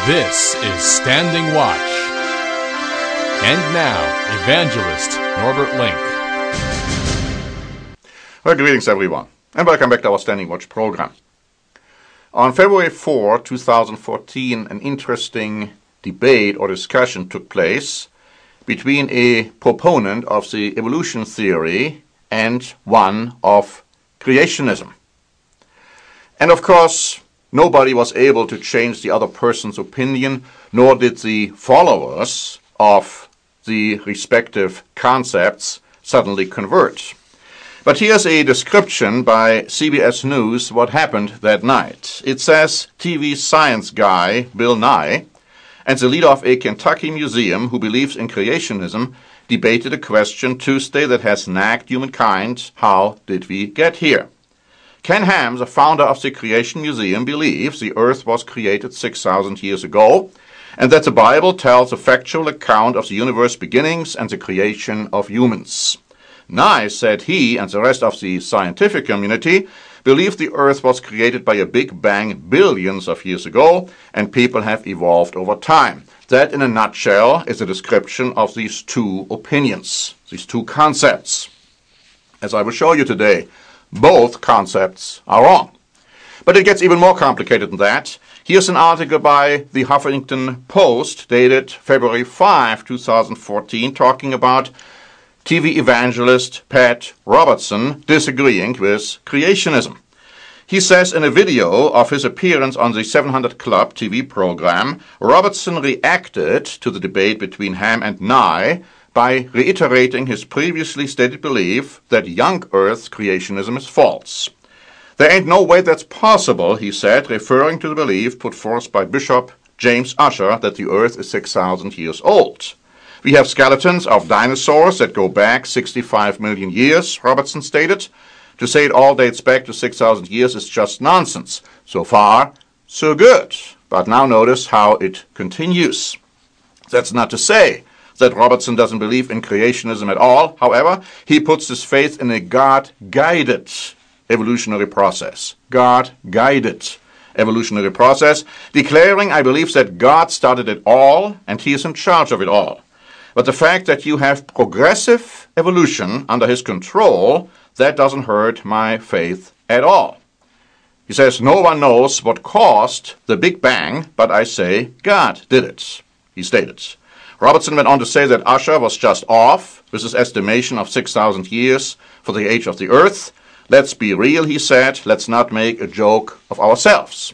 This is Standing Watch. And now, Evangelist Norbert Link. Well, greetings everyone, and welcome back to our Standing Watch program. On February 4, 2014, an interesting debate or discussion took place between a proponent of the evolution theory and one of creationism. And of course, nobody was able to change the other person's opinion, nor did the followers of the respective concepts suddenly convert. But here's a description by CBS News what happened that night. It says, TV science guy Bill Nye and the leader of a Kentucky museum who believes in creationism debated a question Tuesday that has nagged humankind: how did we get here? Ken Ham, the founder of the Creation Museum, believes the earth was created 6,000 years ago and that the Bible tells a factual account of the universe beginnings and the creation of humans. Nye said he and the rest of the scientific community believe the earth was created by a big bang billions of years ago and people have evolved over time. That, in a nutshell, is a description of these two opinions, these two concepts. As I will show you today, both concepts are wrong. But it gets even more complicated than that. Here's an article by the Huffington Post dated February 5, 2014, talking about TV evangelist Pat Robertson disagreeing with creationism. He says in a video of his appearance on the 700 Club TV program, Robertson reacted to the debate between Ham and Nye by reiterating his previously stated belief that young Earth creationism is false. There ain't no way that's possible, he said, referring to the belief put forth by Bishop James Ussher that the Earth is 6,000 years old. We have skeletons of dinosaurs that go back 65 million years, Robertson stated. To say it all dates back to 6,000 years is just nonsense. So far, so good. But now notice how it continues. That's not to say that Robertson doesn't believe in creationism at all. However, he puts his faith in a God-guided evolutionary process. God-guided evolutionary process, declaring, I believe that God started it all and he is in charge of it all. But the fact that you have progressive evolution under his control, that doesn't hurt my faith at all. He says, no one knows what caused the Big Bang, but I say God did it, he stated. Robertson went on to say that Ussher was just off with his estimation of 6,000 years for the age of the earth. Let's be real, he said. Let's not make a joke of ourselves.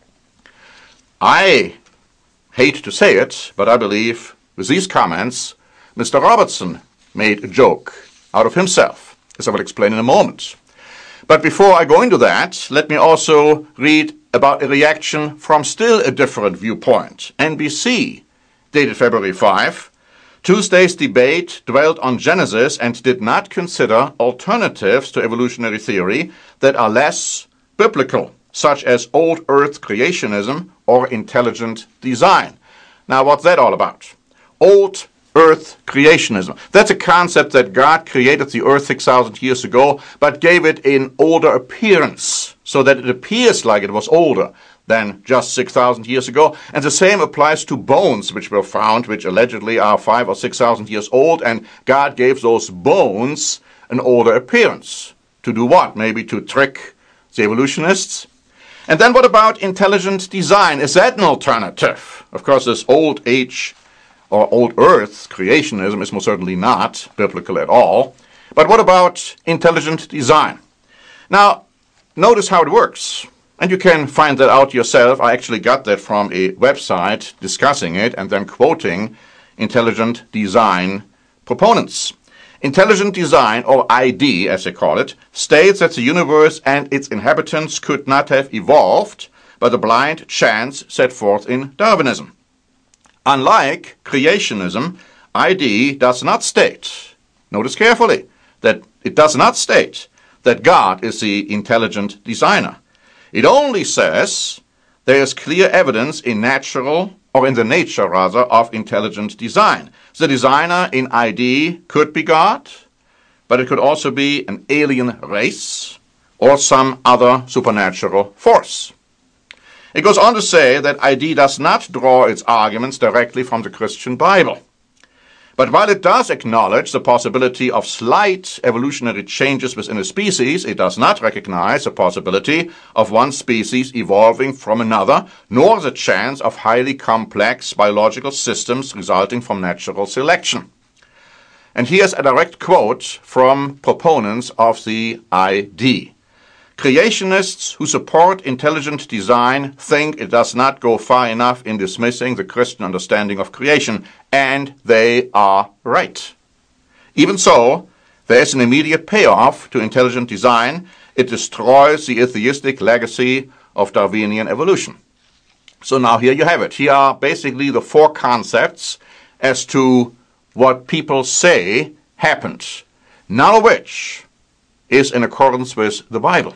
I hate to say it, but I believe with these comments, Mr. Robertson made a joke out of himself, as I will explain in a moment. But before I go into that, let me also read about a reaction from still a different viewpoint. NBC, dated February 5, Tuesday's debate dwelled on Genesis and did not consider alternatives to evolutionary theory that are less biblical, such as old earth creationism or intelligent design. Now, what's that all about? Old earth creationism. That's a concept that God created the earth 6,000 years ago, but gave it an older appearance, so that it appears like it was older than just 6,000 years ago. And the same applies to bones which were found, which allegedly are 5,000 or 6,000 years old, and God gave those bones an older appearance. To do what? Maybe to trick the evolutionists? And then what about intelligent design? Is that an alternative? Of course, this old age or old earth creationism is most certainly not biblical at all. But what about intelligent design? Now, notice how it works. And you can find that out yourself. I actually got that from a website discussing it and then quoting intelligent design proponents. Intelligent design, or ID as they call it, states that the universe and its inhabitants could not have evolved by the blind chance set forth in Darwinism. Unlike creationism, ID does not state, notice carefully, that it does not state that God is the intelligent designer. It only says there is clear evidence in the nature of intelligent design. The designer in ID could be God, but it could also be an alien race or some other supernatural force. It goes on to say that ID does not draw its arguments directly from the Christian Bible. But while it does acknowledge the possibility of slight evolutionary changes within a species, it does not recognize the possibility of one species evolving from another, nor the chance of highly complex biological systems resulting from natural selection. And here's a direct quote from proponents of the ID. Creationists who support intelligent design think it does not go far enough in dismissing the Christian understanding of creation, and they are right. Even so, there is an immediate payoff to intelligent design. It destroys the atheistic legacy of Darwinian evolution. So now here you have it. Here are basically the four concepts as to what people say happened, none of which is in accordance with the Bible.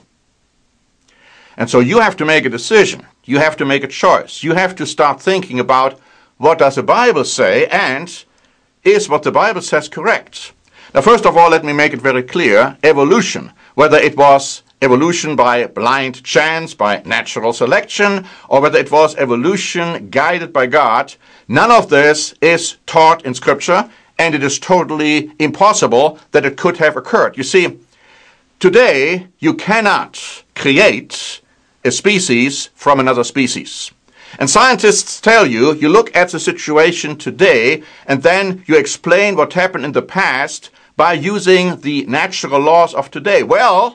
And so you have to make a decision. You have to make a choice. You have to start thinking about what does the Bible say, and is what the Bible says correct? Now, first of all, let me make it very clear. Evolution, whether it was evolution by blind chance, by natural selection, or whether it was evolution guided by God, none of this is taught in Scripture, and it is totally impossible that it could have occurred. You see, today you cannot create a species from another species. And scientists tell you, you look at the situation today, and then you explain what happened in the past by using the natural laws of today. Well,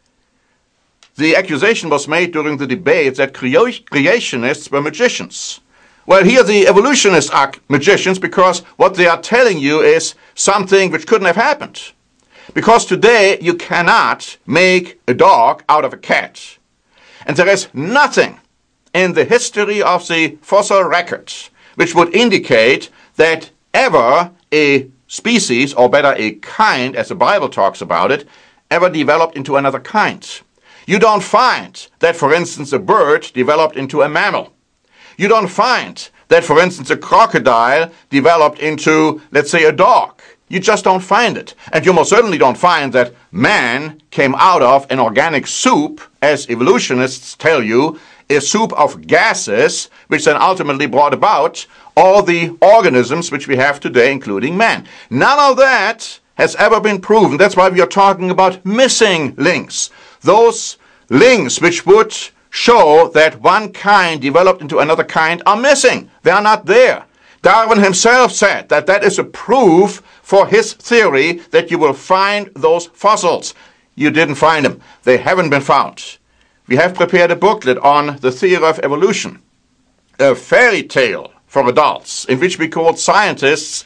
the accusation was made during the debate that creationists were magicians. Well, here the evolutionists are magicians because what they are telling you is something which couldn't have happened. Because today you cannot make a dog out of a cat. And there is nothing in the history of the fossil record which would indicate that ever a species, or better a kind, as the Bible talks about it, ever developed into another kind. You don't find that, for instance, a bird developed into a mammal. You don't find that, for instance, a crocodile developed into, let's say, a dog. You just don't find it. And you most certainly don't find that man came out of an organic soup, as evolutionists tell you, a soup of gases, which then ultimately brought about all the organisms which we have today, including man. None of that has ever been proven. That's why we are talking about missing links. Those links which would show that one kind developed into another kind are missing. They are not there. Darwin himself said that that is a proof for his theory that you will find those fossils. You didn't find them. They haven't been found. We have prepared a booklet on the theory of evolution, a fairy tale for adults, in which we quote scientists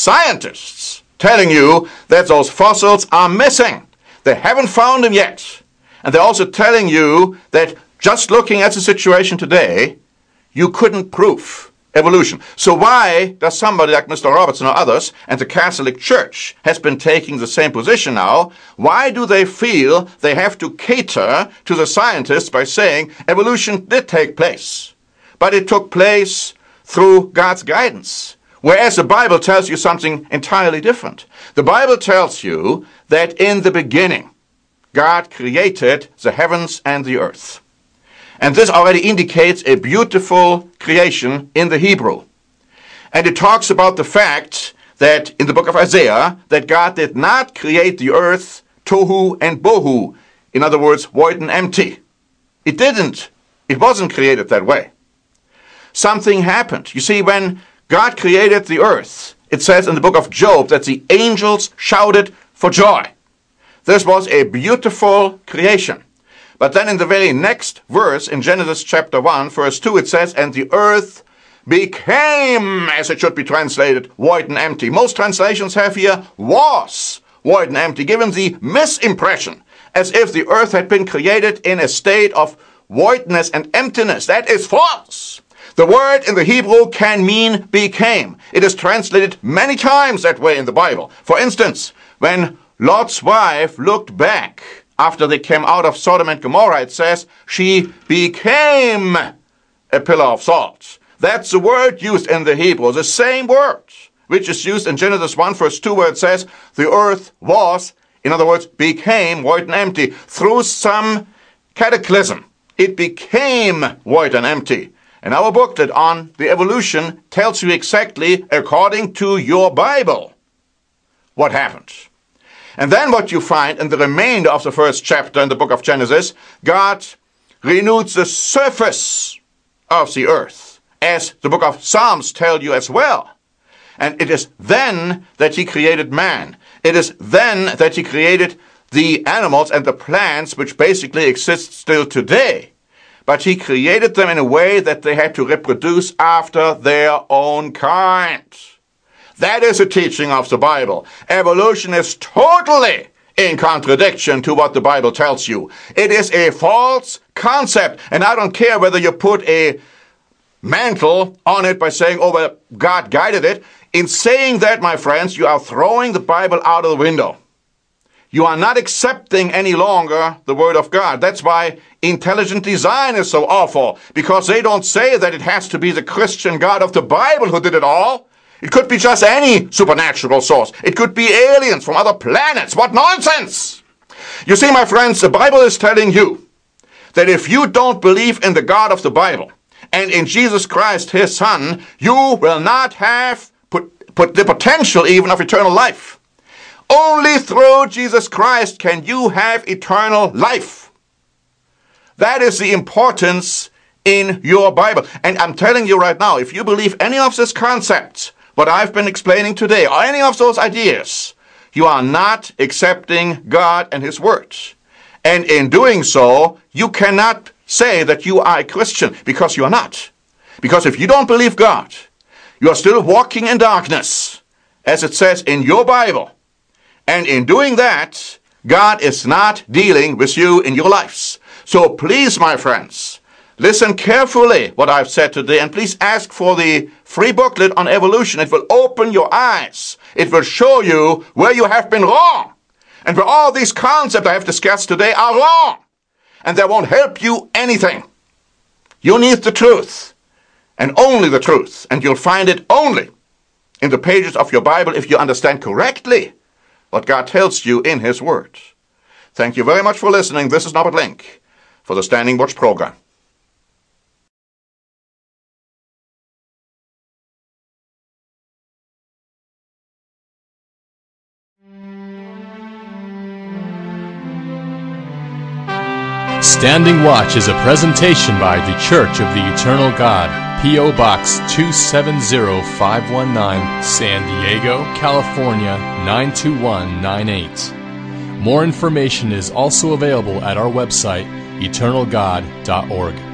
telling you that those fossils are missing. They haven't found them yet. And they're also telling you that just looking at the situation today, you couldn't prove evolution. So why does somebody like Mr. Robertson or others, and the Catholic Church has been taking the same position now, why do they feel they have to cater to the scientists by saying evolution did take place, but it took place through God's guidance? Whereas the Bible tells you something entirely different. The Bible tells you that in the beginning, God created the heavens and the earth. And this already indicates a beautiful creation in the Hebrew. And it talks about the fact that in the book of Isaiah, that God did not create the earth tohu and bohu. In other words, void and empty. It didn't. It wasn't created that way. Something happened. You see, when God created the earth, it says in the book of Job that the angels shouted for joy. This was a beautiful creation. But then in the very next verse, in Genesis chapter 1, verse 2, it says, and the earth became, as it should be translated, void and empty. Most translations have here, was void and empty, given the misimpression, as if the earth had been created in a state of voidness and emptiness. That is false. The word in the Hebrew can mean became. It is translated many times that way in the Bible. For instance, when Lot's wife looked back after they came out of Sodom and Gomorrah, it says, she became a pillar of salt. That's the word used in the Hebrew, the same word, which is used in Genesis 1, verse 2, where it says, the earth was, in other words, became void and empty. Through some cataclysm, it became void and empty. And our booklet on the evolution tells you exactly, according to your Bible, what happened. And then what you find in the remainder of the first chapter in the book of Genesis, God renewed the surface of the earth, as the book of Psalms tells you as well. And it is then that he created man. It is then that he created the animals and the plants which basically exist still today. But he created them in a way that they had to reproduce after their own kind. That is a teaching of the Bible. Evolution is totally in contradiction to what the Bible tells you. It is a false concept, and I don't care whether you put a mantle on it by saying, oh, well, God guided it. In saying that, my friends, you are throwing the Bible out of the window. You are not accepting any longer the Word of God. That's why intelligent design is so awful, because they don't say that it has to be the Christian God of the Bible who did it all. It could be just any supernatural source. It could be aliens from other planets. What nonsense! You see, my friends, the Bible is telling you that if you don't believe in the God of the Bible and in Jesus Christ, his Son, you will not have put the potential even of eternal life. Only through Jesus Christ can you have eternal life. That is the importance in your Bible. And I'm telling you right now, if you believe any of these concepts, what I've been explaining today, or any of those ideas, you are not accepting God and his word. And in doing so, you cannot say that you are a Christian, because you are not. Because if you don't believe God, you are still walking in darkness, as it says in your Bible. And in doing that, God is not dealing with you in your lives. So please, my friends, listen carefully what I've said today, and please ask for the free booklet on evolution. It will open your eyes. It will show you where you have been wrong, and where all these concepts I have discussed today are wrong. And they won't help you anything. You need the truth, and only the truth, and you'll find it only in the pages of your Bible if you understand correctly what God tells you in his word. Thank you very much for listening. This is Norbert Link for the Standing Watch program. Standing Watch is a presentation by The Church of the Eternal God, P.O. Box 270519, San Diego, California 92198. More information is also available at our website, eternalgod.org.